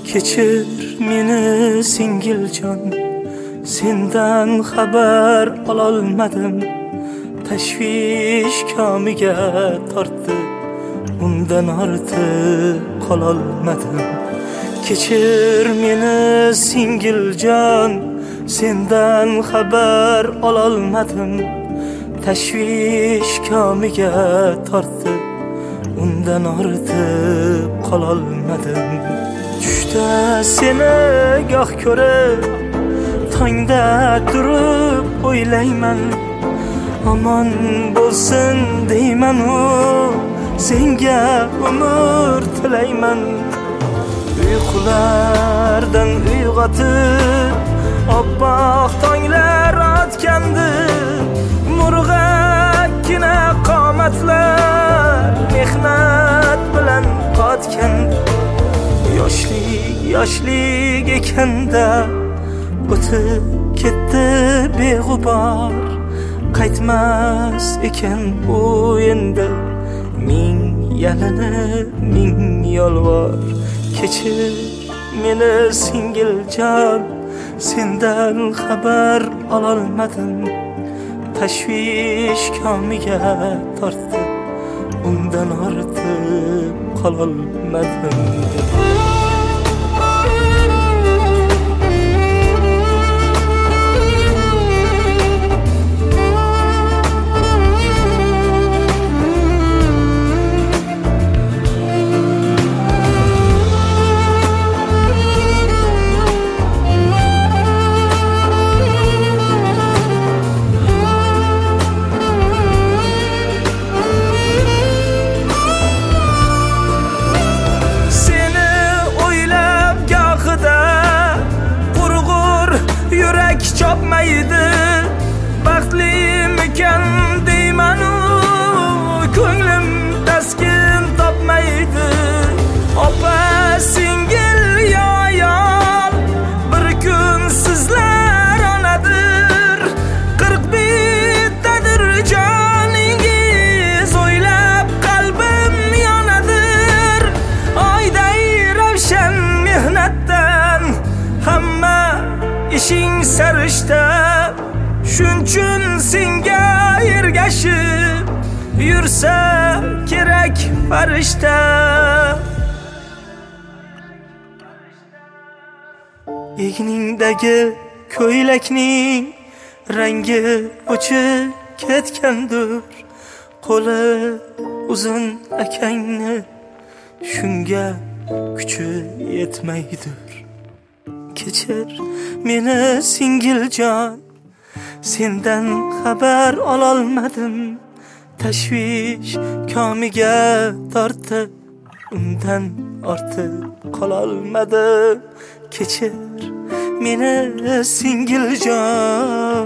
Kechir meni singiljon, sendan xabar ololmadim. Tashvish komiga tortdi, undan ortiq qololmadim. Kechir meni singiljon, sendan xabar ololmadim. Tashvish komiga tortdi, undan ortiq qololmadim. Tushda seni goh ko'rib, tongda turib o'ylayman. Aman bo'lsin deyman, senga umr tilayman. Uyqulardan uyg'otib, oppoq tonglar otgandi. Murg'akkina qomatlar mehnat bilan qotgan. Yoshlik ekanda o'tib ketdi beg'ubor. Qaytmas ekan u endi, ming yalinib ming yolvor. Kechir meni singiljon, sendan xabar ololmadim. Tashvish komiga tortdi, undan ortiq qololmadim. Chopmaydi, baxtlimikan deyman, ko'nglim taskin topmaydi. Opa singil yo'yol, bir kun sizlar onadir. 40 bittadir joningiz, o'ylab qalbim yonadir. Oyday ravshan mehnatdan hamma ishing sarishta. Shunchun senga ergashib yursa kerak farishta. Egningdagi ko'ylakning rangi o'chib ketgandir. Qo'li uzun akangni shunga kuchi yetmaydir. Kechir meni singiljon, sendan xabar ololmadim. Tashvish komiga tortdi, undan ortiq qololmadim. Kechir meni singiljon.